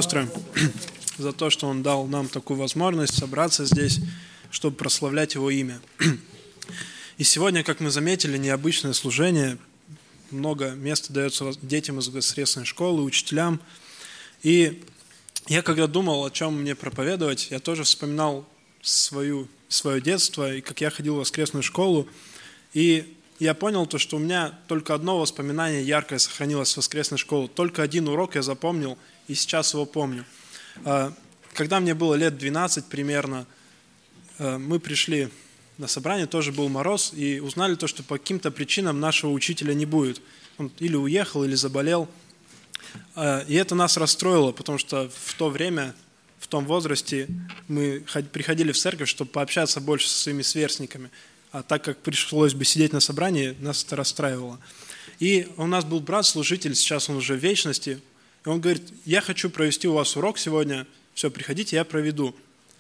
сестры, за то, что Он дал нам такую возможность собраться здесь, чтобы прославлять Его имя. И сегодня, как мы заметили, необычное служение. Много места дается детям из воскресной школы, учителям. И я когда думал, о чем мне проповедовать, я тоже вспоминал свое детство, и как я ходил в воскресную школу. И я понял то, что у меня только одно воспоминание яркое сохранилось с воскресной школы. Только один урок я запомнил, и сейчас его помню. Когда мне было лет 12 примерно, мы пришли на собрание, тоже был мороз, и узнали то, что по каким-то причинам нашего учителя не будет. Он или уехал, или заболел. И это нас расстроило, потому что в то время, в том возрасте мы приходили в церковь, чтобы пообщаться больше со своими сверстниками. А так как пришлось бы сидеть на собрании, нас это расстраивало. И у нас был брат-служитель, сейчас он уже в вечности, и он говорит: я хочу провести у вас урок сегодня, все, приходите, я проведу.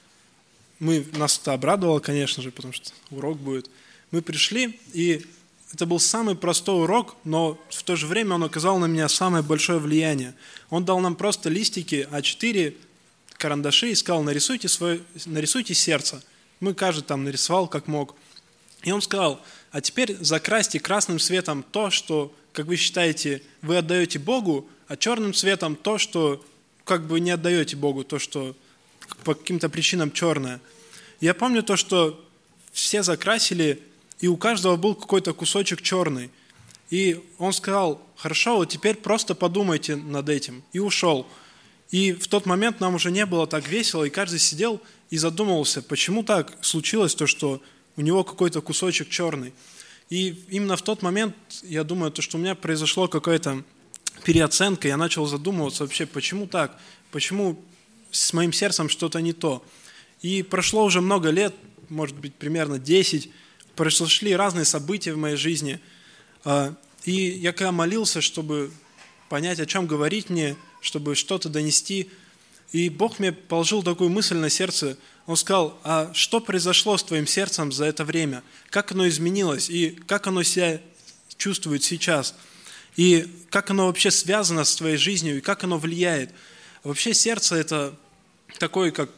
Нас это обрадовало, конечно же, потому что урок будет. Мы пришли, и это был самый простой урок, но в то же время он оказал на меня самое большое влияние. Он дал нам просто листики А4, карандаши и сказал: нарисуйте сердце. Мы каждый там нарисовал как мог. И он сказал: а теперь закрасьте красным цветом то, что, как вы считаете, вы отдаете Богу, а черным цветом то, что как бы не отдаете Богу, то, что по каким-то причинам черное. Я помню то, что все закрасили, и у каждого был какой-то кусочек черный. И он сказал: хорошо, вот теперь просто подумайте над этим. И ушел. И в тот момент нам уже не было так весело, и каждый сидел и задумывался, почему так случилось то, что у него какой-то кусочек черный. И именно в тот момент, я думаю, то, что у меня произошло какая-то переоценка, я начал задумываться вообще, почему так, почему с моим сердцем что-то не то. И прошло уже много лет, может быть, примерно 10, произошли разные события в моей жизни. И я когда молился, чтобы понять, о чем говорить мне, чтобы что-то донести, и Бог мне положил такую мысль на сердце. Он сказал: а что произошло с твоим сердцем за это время? Как оно изменилось? И как оно себя чувствует сейчас? И как оно вообще связано с твоей жизнью? И как оно влияет? Вообще сердце – это такой, как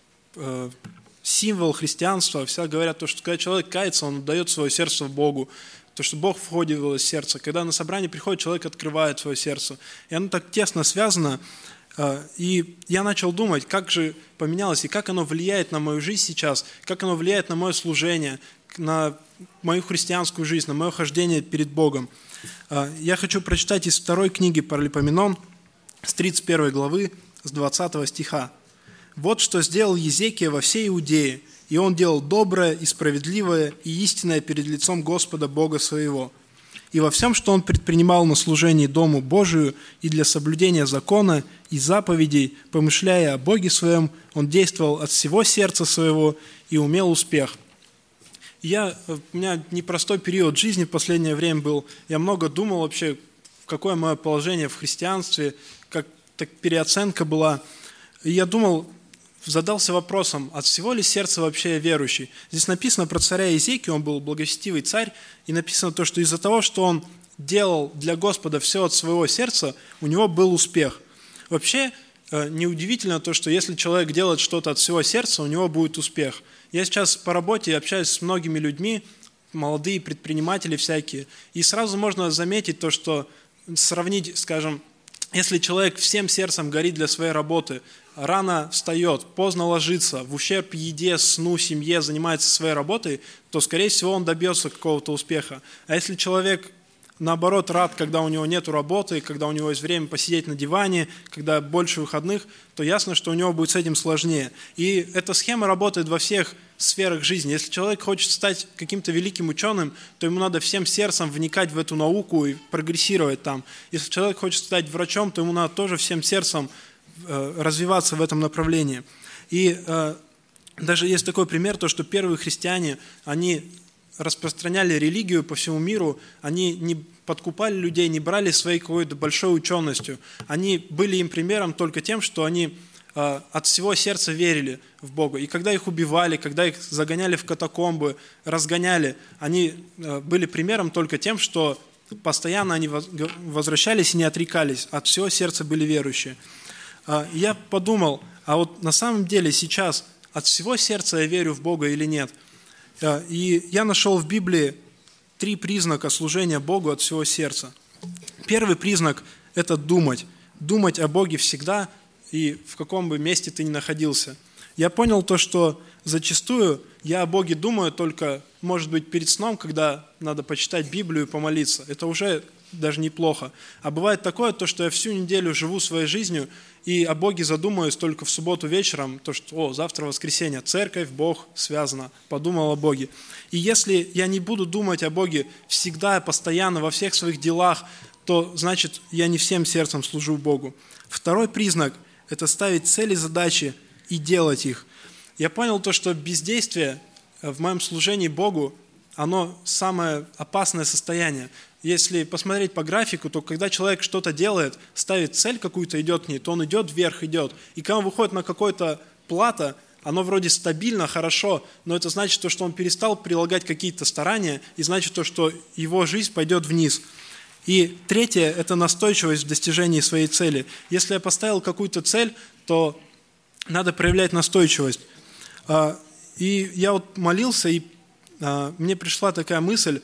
символ христианства. Все говорят, что когда человек кается, он отдает свое сердце Богу. То, что Бог входит в его сердце. Когда на собрание приходит, человек открывает свое сердце. И оно так тесно связано. И я начал думать, как же поменялось, и как оно влияет на мою жизнь сейчас, как оно влияет на мое служение, на мою христианскую жизнь, на мое хождение перед Богом. Я хочу прочитать из 2 книги Паралипоменон, с 31 главы, с 20 стиха. «Вот что сделал Езекия во всей Иудее, и он делал доброе и справедливое и истинное перед лицом Господа Бога своего. И во всем, что он предпринимал на служении Дому Божию и для соблюдения закона и заповедей, помышляя о Боге своем, он действовал от всего сердца своего и умел успех». У меня непростой период жизни в последнее время был. Я много думал вообще, какое мое положение в христианстве, как так переоценка была. И я думал, задался вопросом, от всего ли сердца вообще я верующий? Здесь написано про царя Иезекию, он был благочестивый царь, и написано то, что из-за того, что он делал для Господа все от своего сердца, у него был успех. Вообще, неудивительно то, что если человек делает что-то от всего сердца, у него будет успех. Я сейчас по работе общаюсь с многими людьми, молодые предприниматели всякие, и сразу можно заметить то, что сравнить, скажем, если человек всем сердцем горит для своей работы, рано встает, поздно ложится, в ущерб еде, сну, семье, занимается своей работой, то, скорее всего, он добьется какого-то успеха. А если человек, наоборот, рад, когда у него нет работы, когда у него есть время посидеть на диване, когда больше выходных, то ясно, что у него будет с этим сложнее. И эта схема работает во всех сферах жизни. Если человек хочет стать каким-то великим ученым, то ему надо всем сердцем вникать в эту науку и прогрессировать там. Если человек хочет стать врачом, то ему надо тоже всем сердцем развиваться в этом направлении. И даже есть такой пример, то, что первые христиане, они распространяли религию по всему миру, они не подкупали людей, не брали своей какой-то большой ученостью. Они были им примером только тем, что они от всего сердца верили в Бога. И когда их убивали, когда их загоняли в катакомбы, разгоняли, они были примером только тем, что постоянно они возвращались и не отрекались, от всего сердца были верующие. Я подумал, а вот на самом деле сейчас от всего сердца я верю в Бога или нет? И я нашел в Библии 3 признака служения Богу от всего сердца. Первый признак – это думать. Думать о Боге всегда и в каком бы месте ты ни находился. Я понял то, что зачастую я о Боге думаю только, может быть, перед сном, когда надо почитать Библию и помолиться. Это уже даже неплохо. А бывает такое, то, что я всю неделю живу своей жизнью и о Боге задумаюсь только в субботу вечером, то, что завтра воскресенье, церковь, Бог связано, подумал о Боге. И если я не буду думать о Боге всегда, постоянно, во всех своих делах, то значит, я не всем сердцем служу Богу. Второй признак – это ставить цели, задачи и делать их. Я понял то, что бездействие в моем служении Богу, оно самое опасное состояние. Если посмотреть по графику, то когда человек что-то делает, ставит цель какую-то, идет к ней, то он идет вверх, идет. И когда он выходит на какое-то плато, оно вроде стабильно, хорошо, но это значит, то, что он перестал прилагать какие-то старания, и значит то, что его жизнь пойдет вниз. И третье – это настойчивость в достижении своей цели. Если я поставил какую-то цель, то надо проявлять настойчивость. И я вот молился, и мне пришла такая мысль.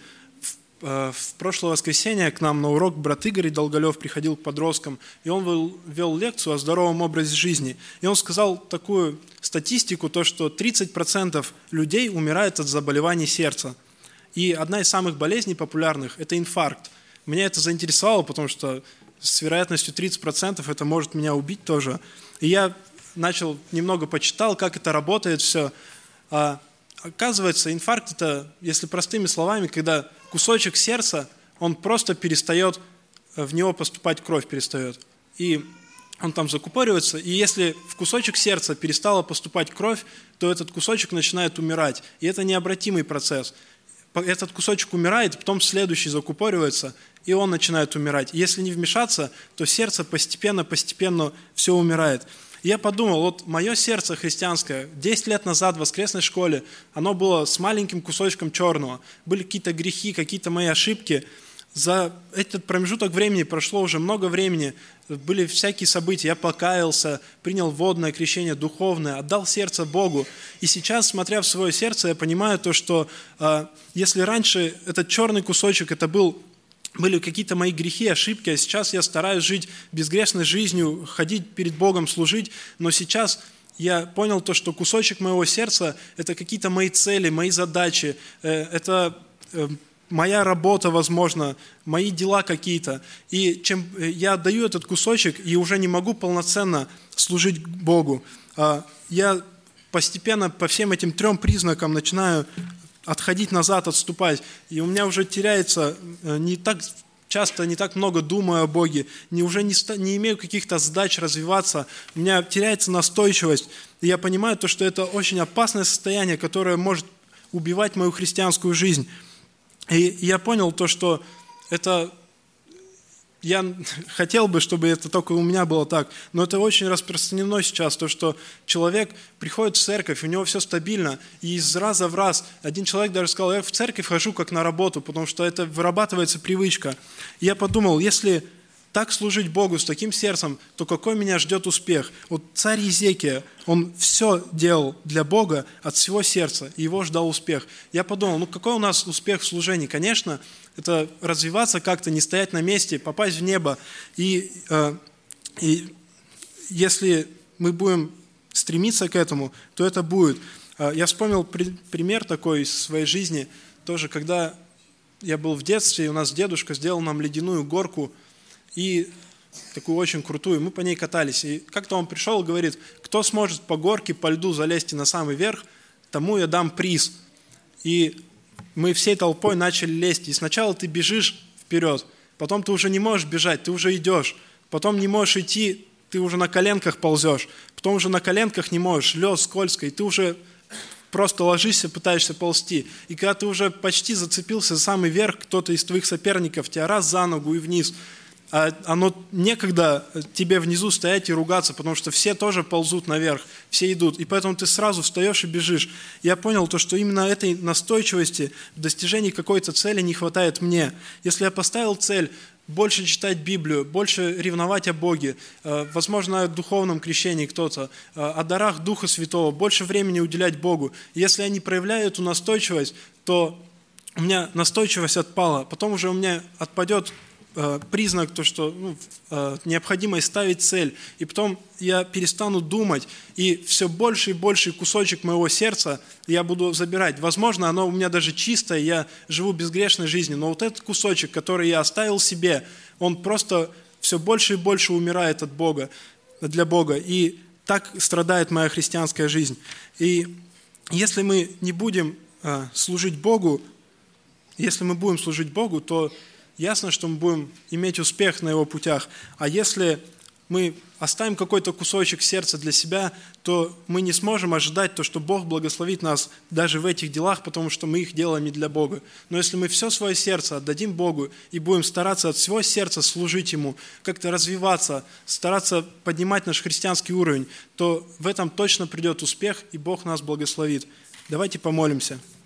В прошлое воскресенье к нам на урок брат Игорь Долголев приходил к подросткам, и он вел лекцию о здоровом образе жизни. И он сказал такую статистику, то, что 30% людей умирают от заболеваний сердца. И одна из самых болезней популярных – это инфаркт. Меня это заинтересовало, потому что с вероятностью 30% это может меня убить тоже. И я немного почитал, как это работает все. Оказывается, инфаркт – это, если простыми словами, когда кусочек сердца, он просто перестает, в него поступать кровь перестает. И он там закупоривается, и если в кусочек сердца перестала поступать кровь, то этот кусочек начинает умирать. И это необратимый процесс. Этот кусочек умирает, потом следующий закупоривается, и он начинает умирать. И если не вмешаться, то сердце постепенно все умирает. Я подумал, вот мое сердце христианское, 10 лет назад в воскресной школе, оно было с маленьким кусочком черного. Были какие-то грехи, какие-то мои ошибки. За этот промежуток времени прошло уже много времени, были всякие события. Я покаялся, принял водное крещение духовное, отдал сердце Богу. И сейчас, смотря в свое сердце, я понимаю то, что если раньше этот черный кусочек, были какие-то мои грехи, ошибки, а сейчас я стараюсь жить безгрешной жизнью, ходить перед Богом, служить, но сейчас я понял то, что кусочек моего сердца – это какие-то мои цели, мои задачи, это моя работа, возможно, мои дела какие-то. И чем я отдаю этот кусочек и уже не могу полноценно служить Богу, я постепенно по всем этим 3 признакам начинаю отходить назад, отступать. И у меня уже теряется, не так часто, не так много думаю о Боге, уже не имею каких-то задач развиваться, у меня теряется настойчивость. И я понимаю то, что это очень опасное состояние, которое может убивать мою христианскую жизнь. И я понял то, что я хотел бы, чтобы это только у меня было так, но это очень распространено сейчас, то, что человек приходит в церковь, у него все стабильно, и из раза в раз, один человек даже сказал, я в церковь хожу как на работу, потому что это вырабатывается привычка. И я подумал, если так служить Богу с таким сердцем, то какой меня ждет успех? Вот царь Иезекия, он все делал для Бога от всего сердца, и его ждал успех. Я подумал, какой у нас успех в служении? Конечно, это развиваться как-то, не стоять на месте, попасть в небо. И если мы будем стремиться к этому, то это будет. Я вспомнил пример такой из своей жизни, тоже когда я был в детстве, и у нас дедушка сделал нам ледяную горку, и такую очень крутую, мы по ней катались. И как-то он пришел и говорит, кто сможет по горке, по льду залезть на самый верх, тому я дам приз. И мы всей толпой начали лезть. И сначала ты бежишь вперед, потом ты уже не можешь бежать, ты уже идешь. Потом не можешь идти, ты уже на коленках ползешь. Потом уже на коленках не можешь, лед скользко, и ты уже просто ложишься, пытаешься ползти. И когда ты уже почти зацепился за самый верх, кто-то из твоих соперников тебя раз за ногу и вниз. А оно некогда тебе внизу стоять и ругаться, потому что все тоже ползут наверх, все идут. И поэтому ты сразу встаешь и бежишь. Я понял то, что именно этой настойчивости в достижении какой-то цели не хватает мне. Если я поставил цель больше читать Библию, больше ревновать о Боге, возможно, о духовном крещении кто-то, о дарах Духа Святого, больше времени уделять Богу. Если я не проявляю эту настойчивость, то у меня настойчивость отпала, потом уже у меня отпадет признак, то, что необходимо ставить цель, и потом я перестану думать, и все больше и больше кусочек моего сердца я буду забирать. Возможно, оно у меня даже чистое, я живу безгрешной жизнью, но вот этот кусочек, который я оставил себе, он просто все больше и больше умирает от Бога, для Бога, и так страдает моя христианская жизнь. И если мы не будем служить Богу, если мы будем служить Богу, то ясно, что мы будем иметь успех на Его путях. А если мы оставим какой-то кусочек сердца для себя, то мы не сможем ожидать то, что Бог благословит нас даже в этих делах, потому что мы их делаем не для Бога. Но если мы все свое сердце отдадим Богу и будем стараться от всего сердца служить Ему, как-то развиваться, стараться поднимать наш христианский уровень, то в этом точно придет успех, и Бог нас благословит. Давайте помолимся.